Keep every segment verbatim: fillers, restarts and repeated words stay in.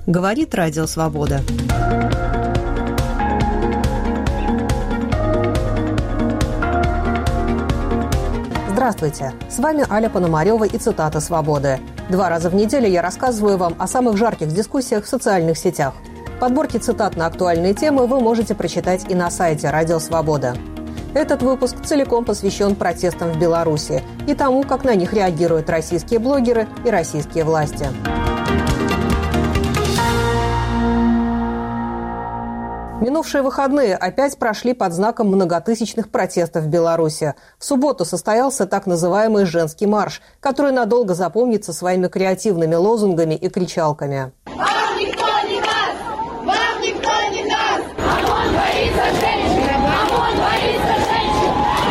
Говорит Радио Свобода. Здравствуйте! С вами Аля Пономарева и цитата «Свободы». Два раза в неделю я рассказываю вам о самых жарких дискуссиях в социальных сетях. Подборки цитат на актуальные темы вы можете прочитать и на сайте Радио Свобода. Этот выпуск целиком посвящен протестам в Беларуси и тому, как на них реагируют российские блогеры и российские власти. Минувшие выходные опять прошли под знаком многотысячных протестов в Беларуси. В субботу состоялся так называемый «женский марш», который надолго запомнится своими креативными лозунгами и кричалками. Вам никто не даст! Вам никто не даст! ОМОН боится женщин! ОМОН боится женщин!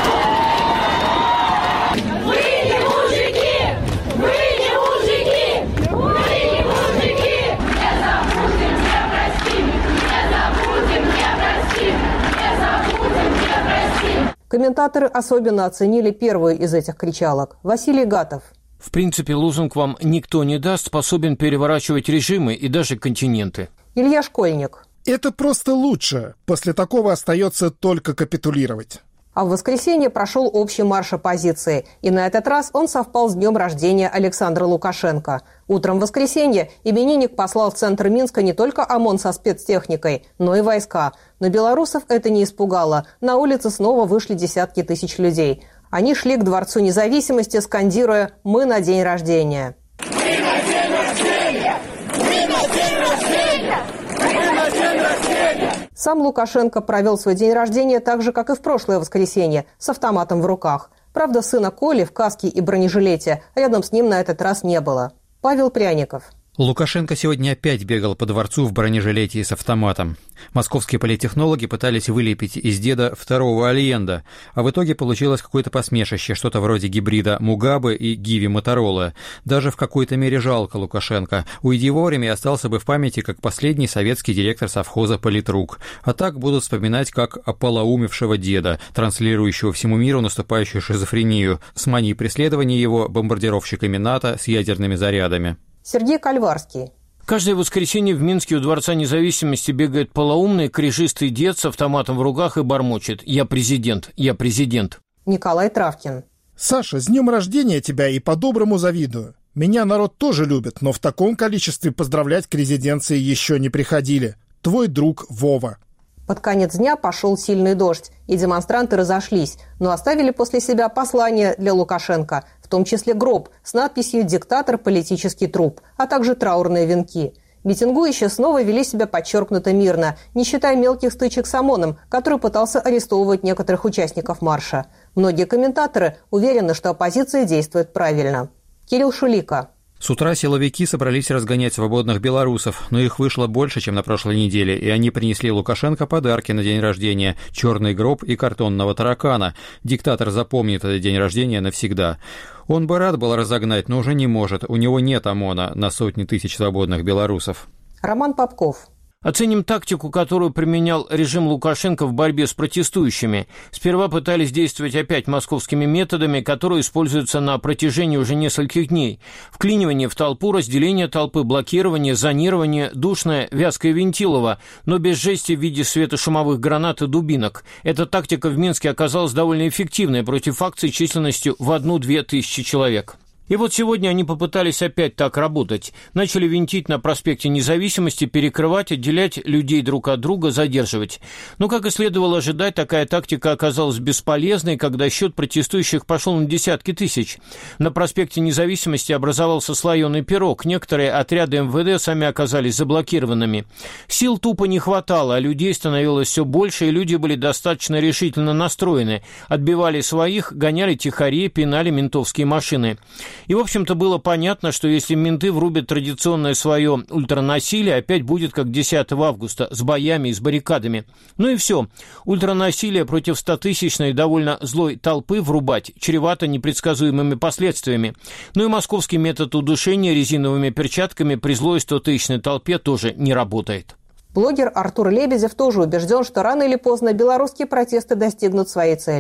Вы не мужики! Вы не мужики! Вы не мужики! Не забудем, не простим! Не забудем, не простим! Не забудем, не простим! Комментаторы особенно оценили первую из этих кричалок. Василий Гатов. В принципе, лозунг «вам никто не даст» способен переворачивать режимы и даже континенты. Илья Школьник. Это просто лучше. После такого остается только капитулировать. А в воскресенье прошел общий марш оппозиции, и на этот раз он совпал с днем рождения Александра Лукашенко. Утром в воскресенье именинник послал в центр Минска не только ОМОН со спецтехникой, но и войска. Но белорусов это не испугало. На улице снова вышли десятки тысяч людей. Они шли к Дворцу Независимости, скандируя «Мы на день рождения». Мы на день рождения! Мы на день рождения! Мы на день рождения! Сам Лукашенко провел свой день рождения так же, как и в прошлое воскресенье, с автоматом в руках. Правда, сына Коли в каске и бронежилете рядом с ним на этот раз не было. Павел Пряников. Лукашенко сегодня опять бегал по дворцу в бронежилете и с автоматом. Московские политтехнологи пытались вылепить из деда второго Альенда, а в итоге получилось какое-то посмешище, что-то вроде гибрида Мугабе и Гиви Моторолы. Даже в какой-то мере жалко Лукашенко. Уйди вовремя и остался бы в памяти как последний советский директор совхоза «Политрук». А так будут вспоминать как ополоумевшего деда, транслирующего всему миру наступающую шизофрению, с манией преследования его бомбардировщиками НАТО с ядерными зарядами. Сергей Кальварский. Каждое воскресенье в Минске у Дворца Независимости бегает полоумный, кряжистый дед с автоматом в руках и бормочет: «Я президент, я президент». Николай Травкин. Саша, с днем рождения тебя и по-доброму завидую. Меня народ тоже любит, но в таком количестве поздравлять к резиденции еще не приходили. Твой друг Вова. Под конец дня пошел сильный дождь, и демонстранты разошлись, но оставили после себя послание для Лукашенко, в том числе гроб с надписью «Диктатор, политический труп», а также траурные венки. Митингующие снова вели себя подчеркнуто мирно, не считая мелких стычек с ОМОНом, который пытался арестовывать некоторых участников марша. Многие комментаторы уверены, что оппозиция действует правильно. Кирилл Шулика. С утра силовики собрались разгонять свободных белорусов, но их вышло больше, чем на прошлой неделе, и они принесли Лукашенко подарки на день рождения – черный гроб и картонного таракана. Диктатор запомнит этот день рождения навсегда. Он бы рад был разогнать, но уже не может, у него нет ОМОНа на сотни тысяч свободных белорусов. Роман Попков. Оценим тактику, которую применял режим Лукашенко в борьбе с протестующими. Сперва пытались действовать опять московскими методами, которые используются на протяжении уже нескольких дней. Вклинивание в толпу, разделение толпы, блокирование, зонирование, душное, вязкое вентилово, но без жести в виде светошумовых гранат и дубинок. Эта тактика в Минске оказалась довольно эффективной против акций численностью в одну-две тысячи человек. И вот сегодня они попытались опять так работать. Начали винтить на проспекте Независимости, перекрывать, отделять людей друг от друга, задерживать. Но, как и следовало ожидать, такая тактика оказалась бесполезной, когда счет протестующих пошел на десятки тысяч. На проспекте Независимости образовался слоеный пирог. Некоторые отряды эм вэ дэ сами оказались заблокированными. Сил тупо не хватало, а людей становилось все больше, и люди были достаточно решительно настроены. Отбивали своих, гоняли тихарей, пинали ментовские машины. И, в общем-то, было понятно, что если менты врубят традиционное свое ультранасилие, опять будет как десятого августа, с боями и с баррикадами. Ну и все. Ультранасилие против стотысячной довольно злой толпы врубать чревато непредсказуемыми последствиями. Ну и московский метод удушения резиновыми перчатками при злой стотысячной толпе тоже не работает. Блогер Артур Лебедев тоже убежден, что рано или поздно белорусские протесты достигнут своей цели.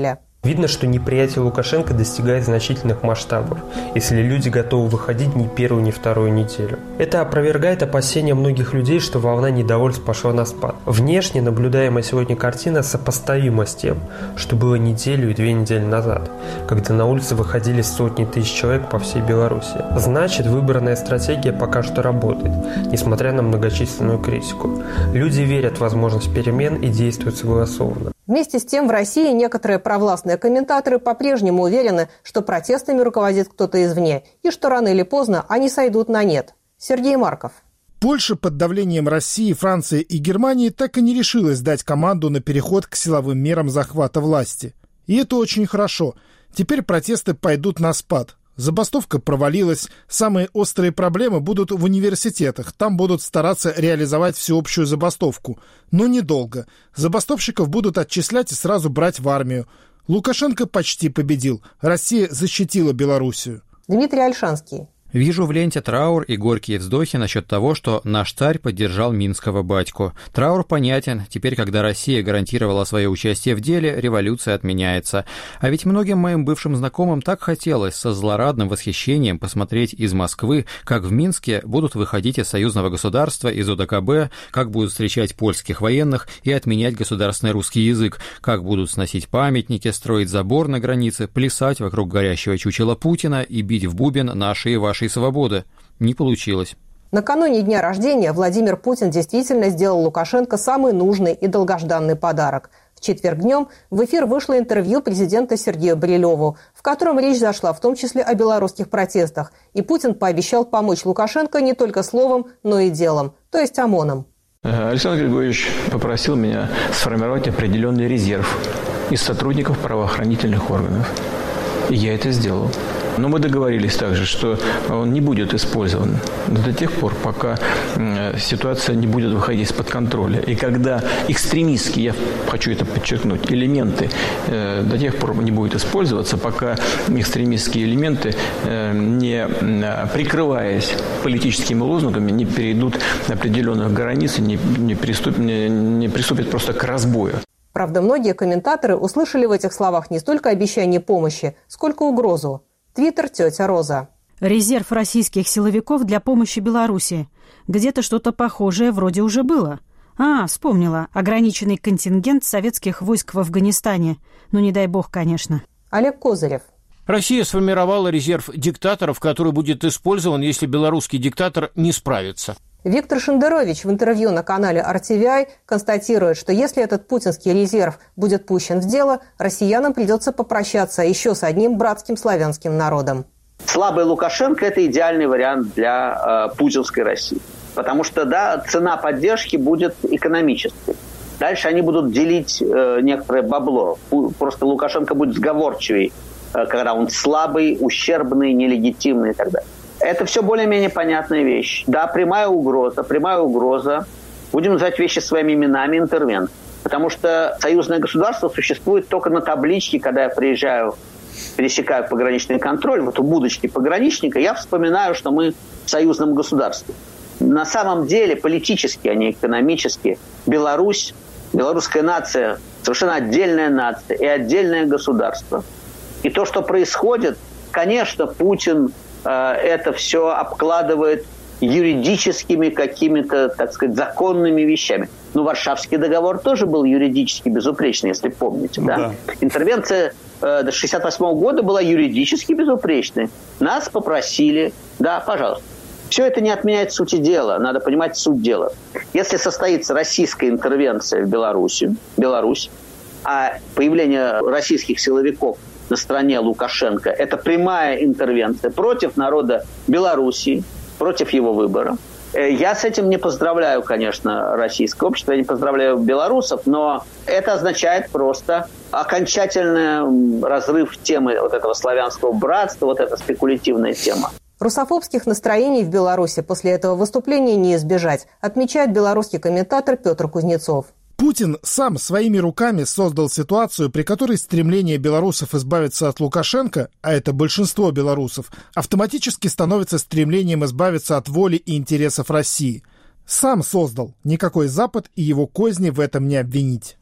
Видно, что неприятие Лукашенко достигает значительных масштабов, если люди готовы выходить ни первую, ни вторую неделю. Это опровергает опасения многих людей, что волна недовольств пошла на спад. Внешне наблюдаемая сегодня картина сопоставима с тем, что было неделю и две недели назад, когда на улицы выходили сотни тысяч человек по всей Беларуси. Значит, выбранная стратегия пока что работает, несмотря на многочисленную критику. Люди верят в возможность перемен и действуют согласованно. Вместе с тем в России некоторые провластные комментаторы по-прежнему уверены, что протестами руководит кто-то извне и что рано или поздно они сойдут на нет. Сергей Марков. Польша под давлением России, Франции и Германии так и не решилась дать команду на переход к силовым мерам захвата власти. И это очень хорошо. Теперь протесты пойдут на спад. Забастовка провалилась, самые острые проблемы будут в университетах, там будут стараться реализовать всеобщую забастовку. Но недолго. Забастовщиков будут отчислять и сразу брать в армию. Лукашенко почти победил. Россия защитила Белоруссию. Дмитрий Ольшанский. Вижу в ленте траур и горькие вздохи насчет того, что наш царь поддержал минского батьку. Траур понятен. Теперь, когда Россия гарантировала свое участие в деле, революция отменяется. А ведь многим моим бывшим знакомым так хотелось со злорадным восхищением посмотреть из Москвы, как в Минске будут выходить из союзного государства, из ОДКБ, как будут встречать польских военных и отменять государственный русский язык, как будут сносить памятники, строить забор на границе, плясать вокруг горящего чучела Путина и бить в бубен наши и ваши свободы. Не получилось. Накануне дня рождения Владимир Путин действительно сделал Лукашенко самый нужный и долгожданный подарок. В четверг днем в эфир вышло интервью президента Сергею Брилеву, в котором речь зашла в том числе о белорусских протестах. И Путин пообещал помочь Лукашенко не только словом, но и делом, то есть ОМОНом. Александр Григорьевич попросил меня сформировать определенный резерв из сотрудников правоохранительных органов. И я это сделал. Но мы договорились также, что он не будет использован до тех пор, пока ситуация не будет выходить из-под контроля. И когда экстремистские, я хочу это подчеркнуть, элементы до тех пор не будут использоваться, пока экстремистские элементы, не прикрываясь политическими лозунгами, не перейдут определенных границ и не, не, приступ, не, не приступят просто к разбою. Правда, многие комментаторы услышали в этих словах не столько обещание помощи, сколько угрозу. Твиттер «Тетя Роза». Резерв российских силовиков для помощи Беларуси. Где-то что-то похожее вроде уже было. А, вспомнила. Ограниченный контингент советских войск в Афганистане. Ну, не дай бог, конечно. Олег Козырев. Россия сформировала резерв диктаторов, который будет использован, если белорусский диктатор не справится. Виктор Шендерович в интервью на канале эр ти ви ай констатирует, что если этот путинский резерв будет пущен в дело, россиянам придется попрощаться еще с одним братским славянским народом. Слабый Лукашенко – это идеальный вариант для э, путинской России. Потому что, да, цена поддержки будет экономической. Дальше они будут делить э, некоторое бабло. Просто Лукашенко будет сговорчивей, э, когда он слабый, ущербный, нелегитимный и так далее. Это все более-менее понятная вещь. Да, прямая угроза, прямая угроза. Будем называть вещи своими именами, интервент. Потому что союзное государство существует только на табличке, когда я приезжаю, пересекаю пограничный контроль, вот у будочки пограничника, я вспоминаю, что мы в союзном государстве. На самом деле, политически, а не экономически, Беларусь, белорусская нация, совершенно отдельная нация и отдельное государство. И то, что происходит, конечно, Путин это все обкладывает юридическими какими-то, так сказать, законными вещами. Но Варшавский договор тоже был юридически безупречный, если помните. Да? Да. Интервенция э, шестьдесят восьмого года была юридически безупречной. Нас попросили, да, пожалуйста. Все это не отменяет сути дела, надо понимать суть дела. Если состоится российская интервенция в Беларуси, Беларусь, а появление российских силовиков на стороне Лукашенко – это прямая интервенция против народа Белоруссии, против его выбора. Я с этим не поздравляю, конечно, российское общество, я не поздравляю белорусов, но это означает просто окончательный разрыв темы вот этого славянского братства, вот эта спекулятивная тема. Русофобских настроений в Беларуси после этого выступления не избежать, отмечает белорусский комментатор Петр Кузнецов. Путин сам своими руками создал ситуацию, при которой стремление белорусов избавиться от Лукашенко, а это большинство белорусов, автоматически становится стремлением избавиться от воли и интересов России. Сам создал. Никакой Запад и его козни в этом не обвинить.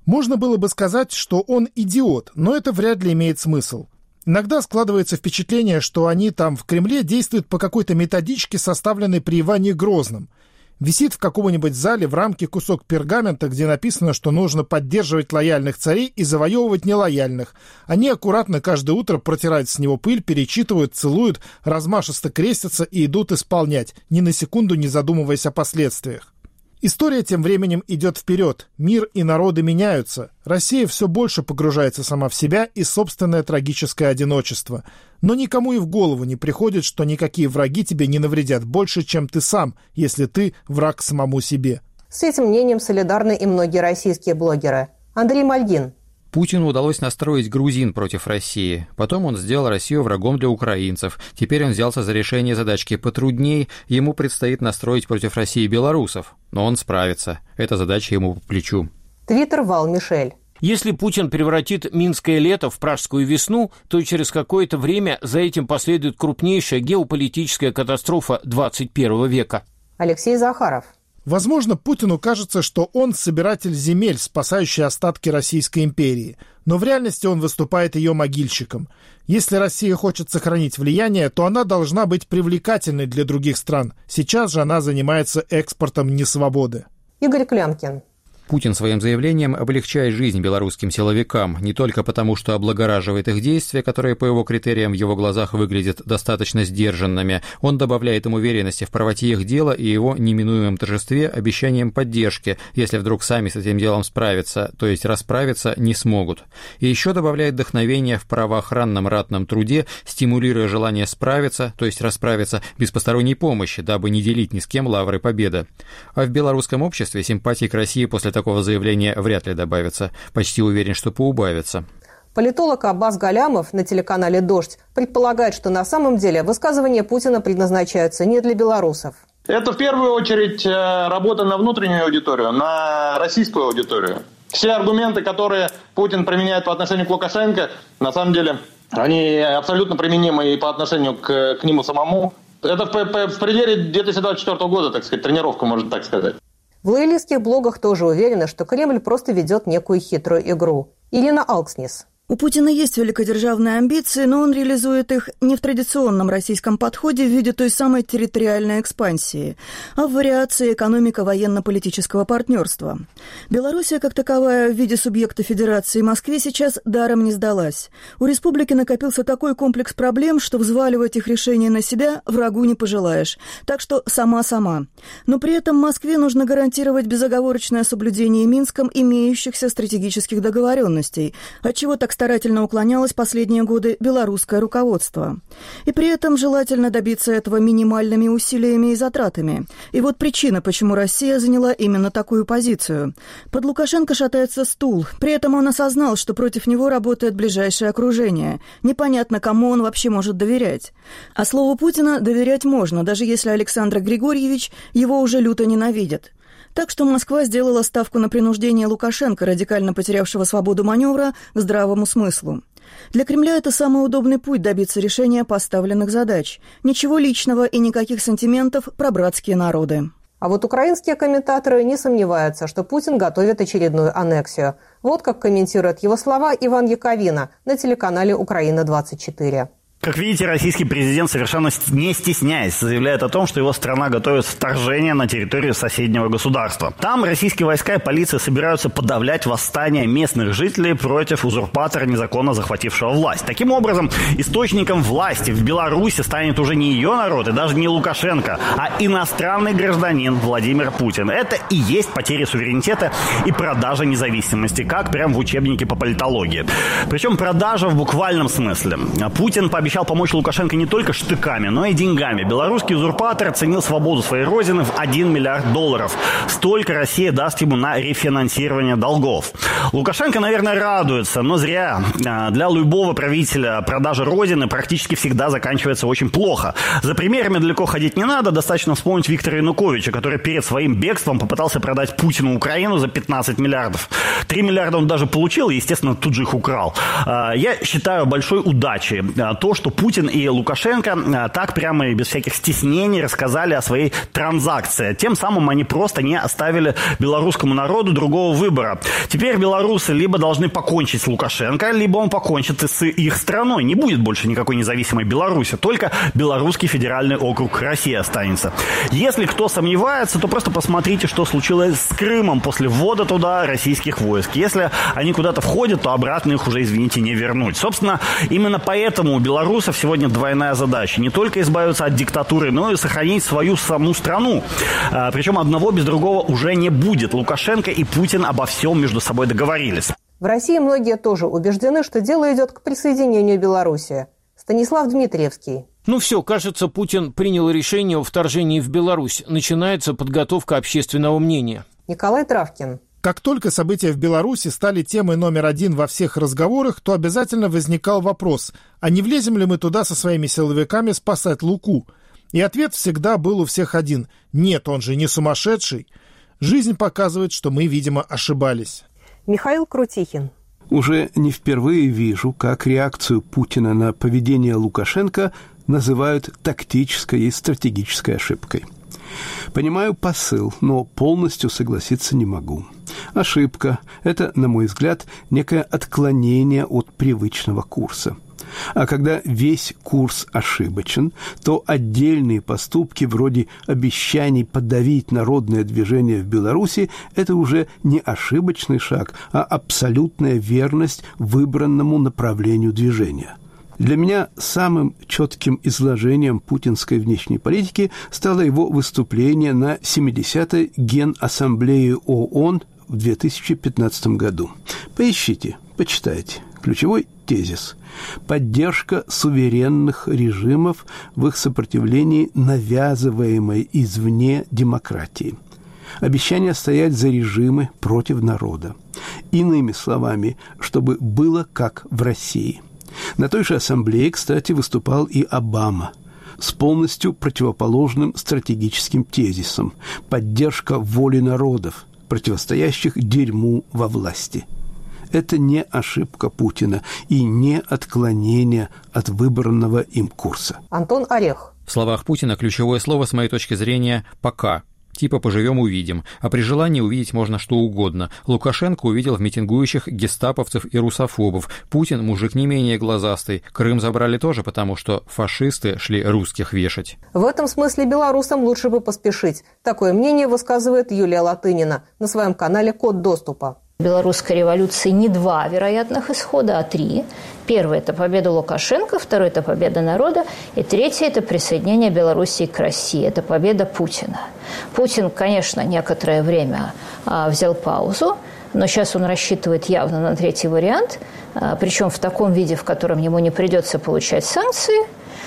Можно было бы сказать, что он идиот, но это вряд ли имеет смысл. Иногда складывается впечатление, что они там в Кремле действуют по какой-то методичке, составленной при Иване Грозном. Висит в каком-нибудь зале в рамке кусок пергамента, где написано, что нужно поддерживать лояльных царей и завоевывать нелояльных. Они аккуратно каждое утро протирают с него пыль, перечитывают, целуют, размашисто крестятся и идут исполнять, ни на секунду не задумываясь о последствиях. История тем временем идет вперед. Мир и народы меняются. Россия все больше погружается сама в себя и собственное трагическое одиночество. Но никому и в голову не приходит, что никакие враги тебе не навредят больше, чем ты сам, если ты враг самому себе. С этим мнением солидарны и многие российские блогеры. Андрей Мальгин. Путину удалось настроить грузин против России. Потом он сделал Россию врагом для украинцев. Теперь он взялся за решение задачки потрудней. Ему предстоит настроить против России белорусов. Но он справится. Эта задача ему по плечу. Твиттер Вал Мишель. Если Путин превратит Минское лето в Пражскую весну, то через какое-то время за этим последует крупнейшая геополитическая катастрофа двадцать первого века. Алексей Захаров. Возможно, Путину кажется, что он собиратель земель, спасающий остатки Российской империи. Но в реальности он выступает ее могильщиком. Если Россия хочет сохранить влияние, то она должна быть привлекательной для других стран. Сейчас же она занимается экспортом несвободы. Игорь Клямкин. Путин своим заявлением облегчает жизнь белорусским силовикам не только потому, что облагораживает их действия, которые по его критериям в его глазах выглядят достаточно сдержанными, он добавляет им уверенности в правоте их дела и его неминуемом торжестве обещанием поддержки, если вдруг сами с этим делом справятся, то есть расправиться не смогут. И еще добавляет вдохновение в правоохранном ратном труде, стимулируя желание справиться, то есть расправиться без посторонней помощи, дабы не делить ни с кем лавры победы. А в белорусском обществе симпатии к России после такого заявления вряд ли добавится. Почти уверен, что поубавится. Политолог Аббас Галямов на телеканале «Дождь» предполагает, что на самом деле высказывания Путина предназначаются не для белорусов. Это в первую очередь работа на внутреннюю аудиторию, на российскую аудиторию. Все аргументы, которые Путин применяет по отношению к Лукашенко, на самом деле, они абсолютно применимы и по отношению к, к нему самому. Это в, в, в преддверии две тысячи двадцать четвёртого года, так сказать, тренировка, можно так сказать. В лоялистских блогах тоже уверены, что Кремль просто ведет некую хитрую игру. Ирина Алкснис. У Путина есть великодержавные амбиции, но он реализует их не в традиционном российском подходе в виде той самой территориальной экспансии, а в вариации экономико-военно-политического партнерства. Белоруссия, как таковая, в виде субъекта Федерации Москве сейчас даром не сдалась. У республики накопился такой комплекс проблем, что взваливать их решение на себя врагу не пожелаешь. Так что сама-сама. Но при этом Москве нужно гарантировать безоговорочное соблюдение Минском имеющихся стратегических договоренностей, отчего так старательно уклонялось последние годы белорусское руководство. И при этом желательно добиться этого минимальными усилиями и затратами. И вот причина, почему Россия заняла именно такую позицию. Под Лукашенко шатается стул. При этом он осознал, что против него работает ближайшее окружение. Непонятно, кому он вообще может доверять. А слову Путина доверять можно, даже если Александр Григорьевич его уже люто ненавидит. Так что Москва сделала ставку на принуждение Лукашенко, радикально потерявшего свободу маневра, к здравому смыслу. Для Кремля это самый удобный путь добиться решения поставленных задач. Ничего личного и никаких сантиментов про братские народы. А вот украинские комментаторы не сомневаются, что Путин готовит очередную аннексию. Вот как комментирует его слова Иван Яковина на телеканале «Украина двадцать четыре». Как видите, российский президент, совершенно не стесняясь, заявляет о том, что его страна готовит вторжение на территорию соседнего государства. Там российские войска и полиция собираются подавлять восстание местных жителей против узурпатора, незаконно захватившего власть. Таким образом, источником власти в Беларуси станет уже не ее народ и даже не Лукашенко, а иностранный гражданин Владимир Путин. Это и есть потеря суверенитета и продажа независимости, как прям в учебнике по политологии. Причем продажа в буквальном смысле. Путин пообещал Обещал помочь Лукашенко не только штыками, но и деньгами. Белорусский узурпатор оценил свободу своей родины в один миллиард долларов. Столько Россия даст ему на рефинансирование долгов. Лукашенко, наверное, радуется, но зря. Для любого правителя продажа родины практически всегда заканчивается очень плохо. За примерами далеко ходить не надо, достаточно вспомнить Виктора Януковича, который перед своим бегством попытался продать Путину Украину за пятнадцать миллиардов. три миллиарда он даже получил и, естественно, тут же их украл. Я считаю большой удачей то, что Путин и Лукашенко так прямо и без всяких стеснений рассказали о своей транзакции. Тем самым они просто не оставили белорусскому народу другого выбора. Теперь белорусы либо должны покончить с Лукашенко, либо он покончит с их страной. Не будет больше никакой независимой Беларуси, только Белорусский федеральный округ России останется. Если кто сомневается, то просто посмотрите, что случилось с Крымом после ввода туда российских войск. Если они куда-то входят, то обратно их уже, извините, не вернуть. Собственно, именно поэтому у белорусов сегодня двойная задача. Не только избавиться от диктатуры, но и сохранить свою саму страну. А, причем одного без другого уже не будет. Лукашенко и Путин обо всем между собой договорились. В России многие тоже убеждены, что дело идет к присоединению Беларуси. Станислав Дмитриевский. Ну все, кажется, Путин принял решение о вторжении в Беларусь. Начинается подготовка общественного мнения. Николай Травкин. Как только события в Беларуси стали темой номер один во всех разговорах, то обязательно возникал вопрос, а не влезем ли мы туда со своими силовиками спасать Луку? И ответ всегда был у всех один – нет, он же не сумасшедший. Жизнь показывает, что мы, видимо, ошибались. Михаил Крутихин. Уже не впервые вижу, как реакцию Путина на поведение Лукашенко называют тактической и стратегической ошибкой. Понимаю посыл, но полностью согласиться не могу. Ошибка – это, на мой взгляд, некое отклонение от привычного курса. А когда весь курс ошибочен, то отдельные поступки вроде обещаний подавить народное движение в Беларуси – это уже не ошибочный шаг, а абсолютная верность выбранному направлению движения. Для меня самым четким изложением путинской внешней политики стало его выступление на семидесятой Генассамблее ООН в две тысячи пятнадцатом году. Поищите, почитайте. Ключевой тезис – поддержка суверенных режимов в их сопротивлении навязываемой извне демократии. Обещание стоять за режимы против народа. Иными словами, чтобы было как в России. На той же ассамблее, кстати, выступал и Обама с полностью противоположным стратегическим тезисом – поддержка воли народов, противостоящих дерьму во власти. Это не ошибка Путина и не отклонение от выбранного им курса. Антон Орех. В словах Путина ключевое слово, с моей точки зрения, «пока». Типа «поживем – увидим». А при желании увидеть можно что угодно. Лукашенко увидел в митингующих гестаповцев и русофобов. Путин – мужик не менее глазастый. Крым забрали тоже, потому что фашисты шли русских вешать. В этом смысле белорусам лучше бы поспешить. Такое мнение высказывает Юлия Латынина на своем канале «Код доступа». Белорусской революции не два вероятных исхода, а три. Первый – это победа Лукашенко, второй – это победа народа, и третий – это присоединение Белоруссии к России, это победа Путина. Путин, конечно, некоторое время а, взял паузу, но сейчас он рассчитывает явно на третий вариант, а, причем в таком виде, в котором ему не придется получать санкции.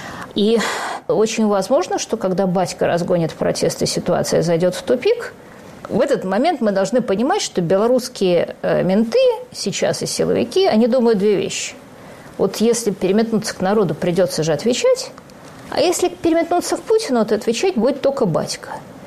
И очень возможно, что когда батька разгонит протесты, ситуация зайдет в тупик. В этот момент мы должны понимать, что белорусские менты сейчас и силовики, они думают две вещи. Вот если переметнуться к народу, придется же отвечать, а если переметнуться к Путину, то отвечать будет только батька.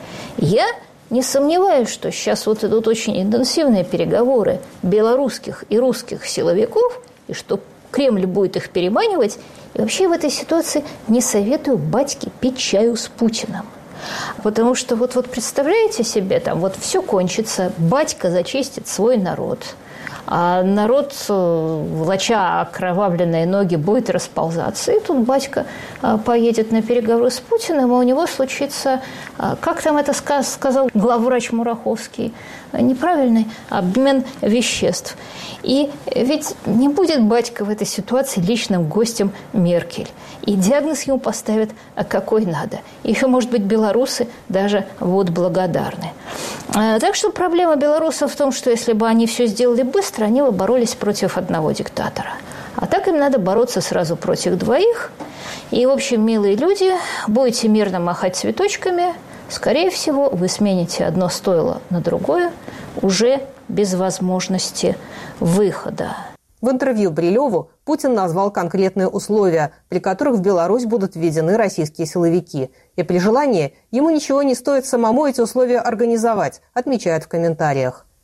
Я не сомневаюсь, что сейчас вот идут очень интенсивные переговоры белорусских и русских силовиков, и что Кремль будет их переманивать. И вообще в этой ситуации не советую батьке пить чаю с Путиным. Потому что вот, вот представляете себе, там вот все кончится, батька зачистит свой народ, а народ, волоча окровавленные ноги, будет расползаться. И тут батька поедет на переговоры с Путиным, и у него случится, как там это сказал главврач Мураховский, неправильный обмен веществ. И ведь не будет батька в этой ситуации личным гостем Меркель. И диагноз ему поставят, какой надо. Еще, может быть, белорусы даже вот благодарны. Так что проблема белорусов в том, что если бы они все сделали быстро, они бы боролись против одного диктатора. А так им надо бороться сразу против двоих. И, в общем, милые люди, будете мирно махать цветочками, скорее всего, вы смените одно стойло на другое уже без возможности выхода. В интервью Брилеву Путин назвал конкретные условия, при которых в Беларусь будут введены российские силовики. И при желании ему ничего не стоит самому эти условия организовать, отмечают в комментариях.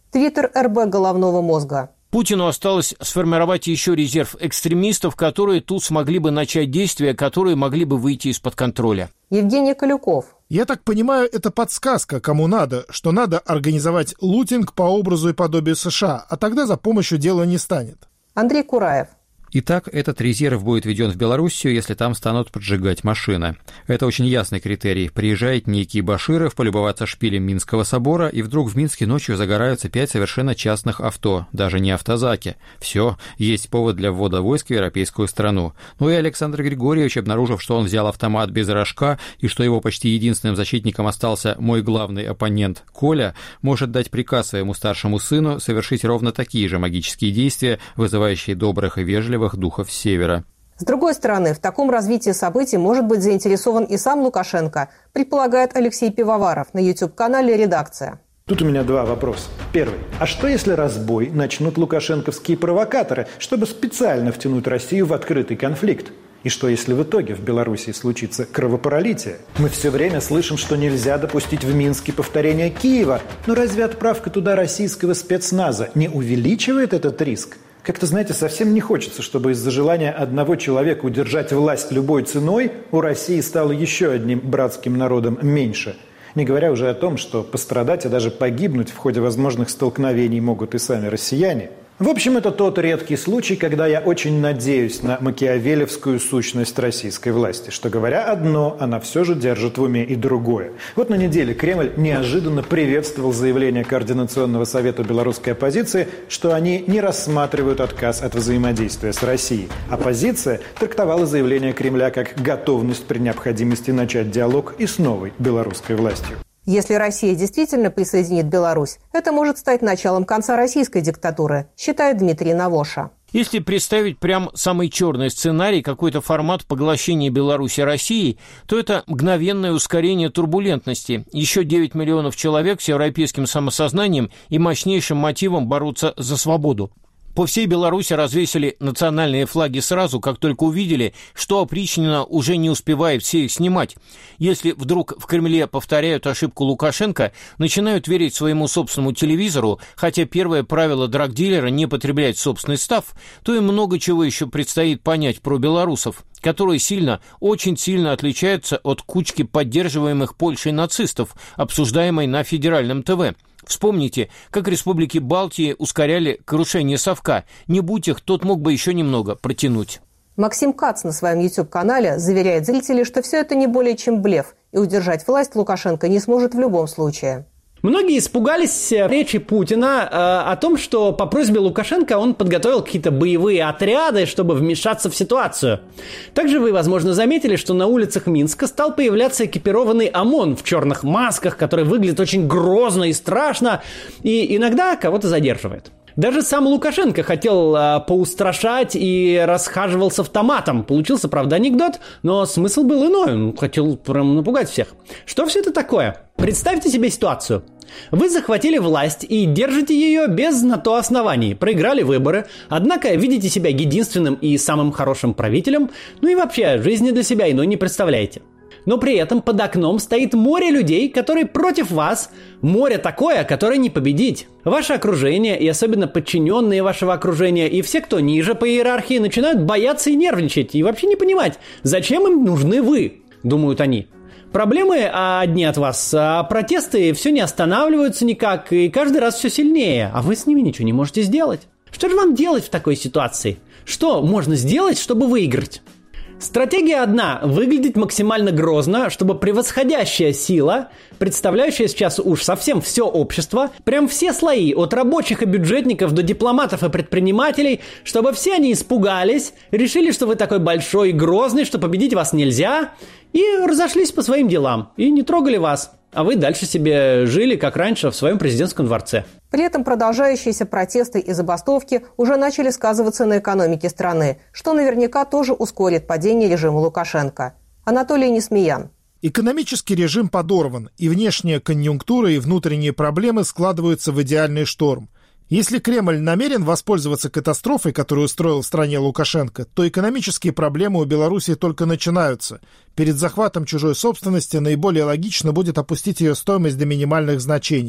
Твиттер эр бэ головного мозга. Путину осталось сформировать еще резерв экстремистов, которые тут смогли бы начать действия, которые могли бы выйти из-под контроля. Евгений Колюков. Я так понимаю, это подсказка, кому надо, что надо организовать лутинг по образу и подобию США, а тогда за помощью дело не станет. Андрей Кураев. Итак, этот резерв будет введен в Белоруссию, если там станут поджигать машины. Это очень ясный критерий. Приезжает некий Баширов полюбоваться шпилем Минского собора, и вдруг в Минске ночью загораются пять совершенно частных авто, даже не автозаки. Все, есть повод для ввода войск в европейскую страну. Ну и Александр Григорьевич, обнаружив, что он взял автомат без рожка, и что его почти единственным защитником остался мой главный оппонент Коля, может дать приказ своему старшему сыну совершить ровно такие же магические действия, вызывающие добрых и вежливых духов Севера. С другой стороны, в таком развитии событий может быть заинтересован и сам Лукашенко, предполагает Алексей Пивоваров на YouTube-канале «Редакция». Тут у меня два вопроса. Первый. А что если разбой начнут лукашенковские провокаторы, чтобы специально втянуть Россию в открытый конфликт? И что если в итоге в Белоруссии случится кровопролитие? Мы все время слышим, что нельзя допустить в Минске повторения Киева. Но разве отправка туда российского спецназа не увеличивает этот риск? Как-то, знаете, совсем не хочется, чтобы из-за желания одного человека удержать власть любой ценой у России стало еще одним братским народом меньше. Не говоря уже о том, что пострадать и даже погибнуть в ходе возможных столкновений могут и сами россияне. В общем, это тот редкий случай, когда я очень надеюсь на макиавелевскую сущность российской власти, что, говоря одно, она все же держит в уме и другое. Вот на неделе Кремль неожиданно приветствовал заявление Координационного совета белорусской оппозиции, что они не рассматривают отказ от взаимодействия с Россией. Оппозиция трактовала заявление Кремля как готовность при необходимости начать диалог и с новой белорусской властью. Если Россия действительно присоединит Беларусь, это может стать началом конца российской диктатуры, считает Дмитрий Навоша. Если представить прям самый черный сценарий, какой-то формат поглощения Беларуси Россией, то это мгновенное ускорение турбулентности. Еще девять миллионов человек с европейским самосознанием и мощнейшим мотивом бороться за свободу. По всей Беларуси развесили национальные флаги сразу, как только увидели, что опричнина уже не успевает все их снимать. Если вдруг в Кремле повторяют ошибку Лукашенко, начинают верить своему собственному телевизору, хотя первое правило драгдилера не потреблять собственный став, то им много чего еще предстоит понять про белорусов, которые сильно, очень сильно отличаются от кучки поддерживаемых Польшей нацистов, обсуждаемой на федеральном ТВ. Вспомните, как республики Балтии ускоряли крушение совка. Не будь их, тот мог бы еще немного протянуть. Максим Кац на своем YouTube-канале заверяет зрителей, что все это не более чем блеф, и удержать власть Лукашенко не сможет в любом случае. Многие испугались речи Путина э, о том, что по просьбе Лукашенко он подготовил какие-то боевые отряды, чтобы вмешаться в ситуацию. Также вы, возможно, заметили, что на улицах Минска стал появляться экипированный ОМОН в черных масках, который выглядит очень грозно и страшно, и иногда кого-то задерживает. Даже сам Лукашенко хотел э, поустрашать и расхаживал с автоматом. Получился, правда, анекдот, но смысл был иной. Он хотел прям напугать всех. Что все это такое? Представьте себе ситуацию. Вы захватили власть и держите ее без на то оснований. Проиграли выборы, однако видите себя единственным и самым хорошим правителем, ну и вообще жизни для себя иной не представляете. Но при этом под окном стоит море людей, которые против вас. Море такое, которое не победить. Ваше окружение, и особенно подчиненные вашего окружения, и все, кто ниже по иерархии, начинают бояться и нервничать, и вообще не понимать, зачем им нужны вы, думают они. Проблемы одни от вас, а протесты все не останавливаются никак, и каждый раз все сильнее, а вы с ними ничего не можете сделать. Что же вам делать в такой ситуации? Что можно сделать, чтобы выиграть? Стратегия одна – выглядеть максимально грозно, чтобы превосходящая сила, представляющая сейчас уж совсем все общество, прям все слои, от рабочих и бюджетников до дипломатов и предпринимателей, чтобы все они испугались, решили, что вы такой большой и грозный, что победить вас нельзя, и разошлись по своим делам, и не трогали вас. А вы дальше себе жили, как раньше, в своем президентском дворце. При этом продолжающиеся протесты и забастовки уже начали сказываться на экономике страны, что наверняка тоже ускорит падение режима Лукашенко. Анатолий Несмеян. Экономический режим подорван, и внешняя конъюнктура и внутренние проблемы складываются в идеальный шторм. Если Кремль намерен воспользоваться катастрофой, которую устроил в стране Лукашенко, то экономические проблемы у Беларуси только начинаются. Перед захватом чужой собственности наиболее логично будет опустить ее стоимость до минимальных значений.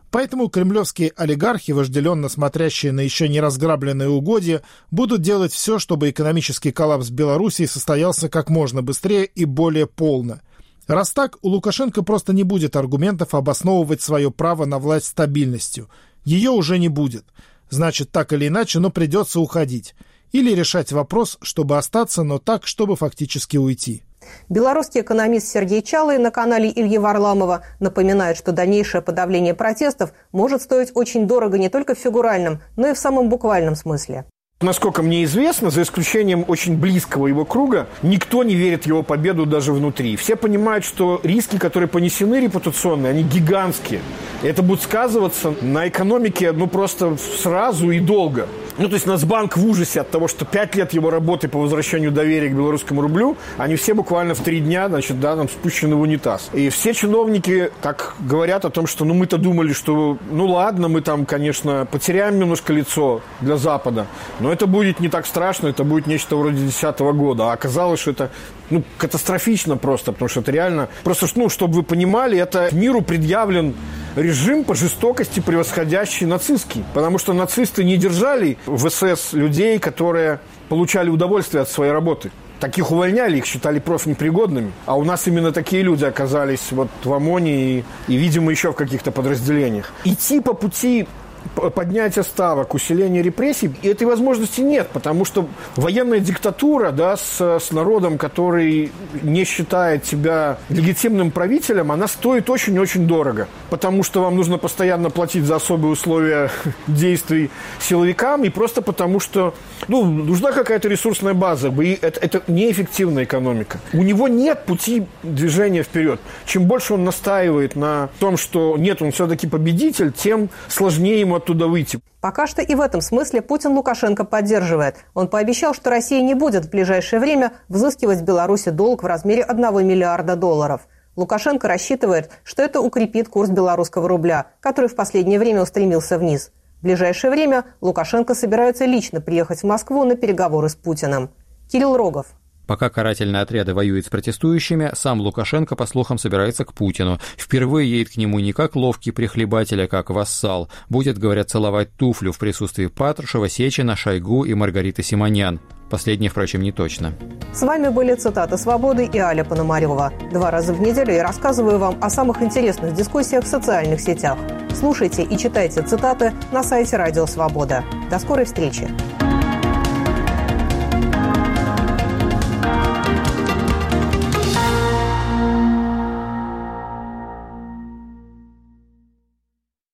Поэтому кремлевские олигархи, вожделенно смотрящие на еще не разграбленные угодья, будут делать все, чтобы экономический коллапс Белоруссии состоялся как можно быстрее и более полно. Раз так, у Лукашенко просто не будет аргументов обосновывать свое право на власть стабильностью. Ее уже не будет. Значит, так или иначе, но придется уходить. Или решать вопрос, чтобы остаться, но так, чтобы фактически уйти. Белорусский экономист Сергей Чалый на канале Ильи Варламова напоминает, что дальнейшее подавление протестов может стоить очень дорого не только в фигуральном, но и в самом буквальном смысле. Насколько мне известно, за исключением очень близкого его круга, никто не верит в его победу даже внутри. Все понимают, что риски, которые понесены репутационные, они гигантские. И это будет сказываться на экономике ну просто сразу и долго. Ну, то есть Нацбанк в ужасе от того, что пять лет его работы по возвращению доверия к белорусскому рублю, они все буквально в три дня, значит, да, там спущены в унитаз. И все чиновники так говорят о том, что, ну, мы-то думали, что, ну, ладно, мы там, конечно, потеряем немножко лицо для Запада, но это будет не так страшно, это будет нечто вроде десятого года. А оказалось, что это, ну, катастрофично просто, потому что это реально... Просто, ну, чтобы вы понимали, это миру предъявлен режим по жестокости, превосходящий нацистский. Потому что нацисты не держали в СС людей, которые получали удовольствие от своей работы. Таких увольняли, их считали профнепригодными. А у нас именно такие люди оказались вот в ОМОНе и, и видимо, еще в каких-то подразделениях. Идти по пути поднятия ставок, усиления репрессий, и этой возможности нет, потому что военная диктатура, да, с, с народом, который не считает себя легитимным правителем, она стоит очень-очень дорого, потому что вам нужно постоянно платить за особые условия действий силовикам, и просто потому что, ну, нужна какая-то ресурсная база, и это, это неэффективная экономика. У него нет пути движения вперед. Чем больше он настаивает на том, что нет, он все-таки победитель, тем сложнее ему оттуда выйти. Пока что и в этом смысле Путин Лукашенко поддерживает. Он пообещал, что Россия не будет в ближайшее время взыскивать с Беларуси долг в размере одного миллиарда долларов. Лукашенко рассчитывает, что это укрепит курс белорусского рубля, который в последнее время устремился вниз. В ближайшее время Лукашенко собирается лично приехать в Москву на переговоры с Путиным. Кирилл Рогов. Пока карательные отряды воюют с протестующими, сам Лукашенко, по слухам, собирается к Путину. Впервые едет к нему не как ловкий прихлебатель, а как вассал. Будет, говорят, целовать туфлю в присутствии Патрушева, Сечина, Шойгу и Маргариты Симонян. Последнее, впрочем, не точно. С вами были цитаты «Свободы» и Аля Пономарева. Два раза в неделю я рассказываю вам о самых интересных дискуссиях в социальных сетях. Слушайте и читайте цитаты на сайте «Радио Свобода». До скорой встречи!